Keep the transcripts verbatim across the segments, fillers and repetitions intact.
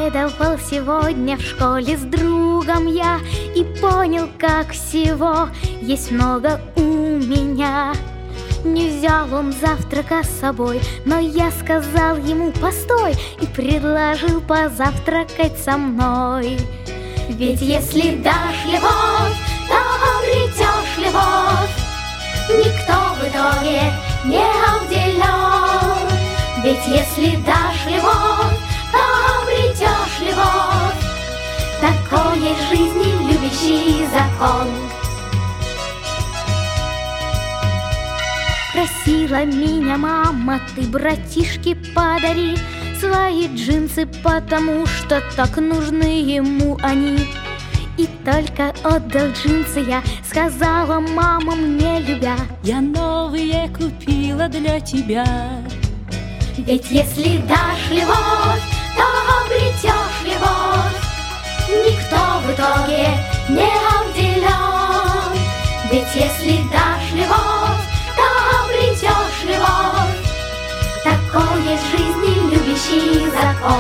Беседовал сегодня в школе с другом я и понял, как всего есть много у меня. Не взял он завтрака с собой, но я сказал ему постой и предложил позавтракать со мной. Ведь если дашь любовь, то обретешь любовь, никто в итоге не обделен. Ведь если дашь любовь, то обретешь любовь, такой есть в жизни любящий закон. Просила меня мама, ты братишке подари свои джинсы, потому что так нужны ему они. И только отдал джинсы я, сказала мама мне любя: я новые купила для тебя. Ведь если дашь любовь, то обретешь любовь, никто в итоге не обделен. Ведь если дашь любовь, то обретешь любовь, такой есть в жизни любящий закон.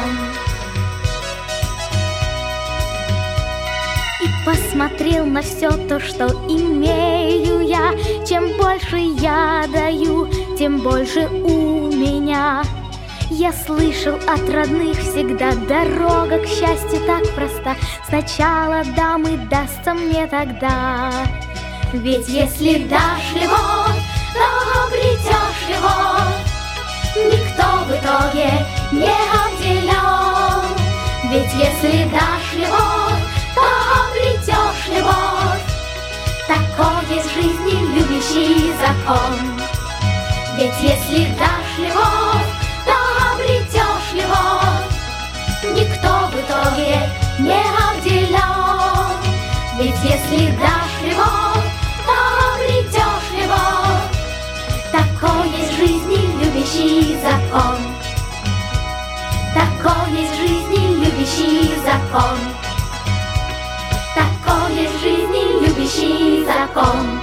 И посмотрел на все то, что имею я. Чем больше я даю, тем больше у меня. Я слышал от родных всегда: дорога к счастью так проста, сначала дам и дастся мне тогда. Ведь если дашь любовь, то обретешь любовь, никто в итоге не обделен. Ведь если дашь любовь, то обретешь любовь, такой есть в жизни любящий закон. Ведь если дашь любовь, то обретешь любовь, никто в итоге не обделен. Ведь если дашь любовь, то обретешь любовь, такой есть в жизни любящий закон. Такой есть в жизни любящий закон. Такой есть в жизни любящий закон.